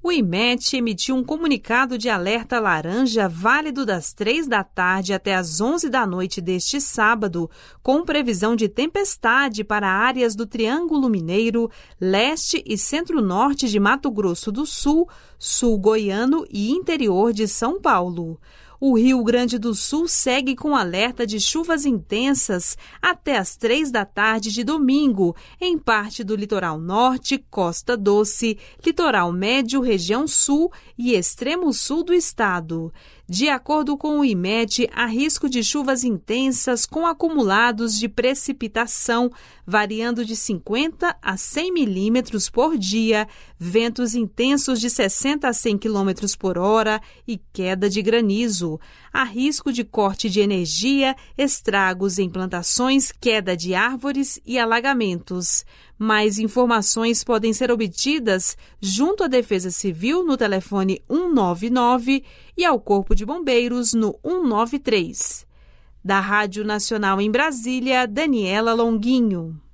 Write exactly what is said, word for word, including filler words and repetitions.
O IMET emitiu um comunicado de alerta laranja válido das três da tarde até as onze da noite deste sábado, com previsão de tempestade para áreas do Triângulo Mineiro, leste e centro-norte de Mato Grosso do Sul, sul goiano e interior de São Paulo. O Rio Grande do Sul segue com alerta de chuvas intensas até as três da tarde de domingo, em parte do litoral norte, Costa Doce, litoral médio, região sul e extremo sul do estado. De acordo com o IMET, há risco de chuvas intensas com acumulados de precipitação variando de cinquenta a cem milímetros por dia, ventos intensos de sessenta a cem quilômetros por hora e queda de granizo. Há risco de corte de energia, estragos em plantações, queda de árvores e alagamentos. Mais informações podem ser obtidas junto à Defesa Civil no telefone um nove nove e ao Corpo de Bombeiros no um nove três. Da Rádio Nacional em Brasília, Daniela Longuinho.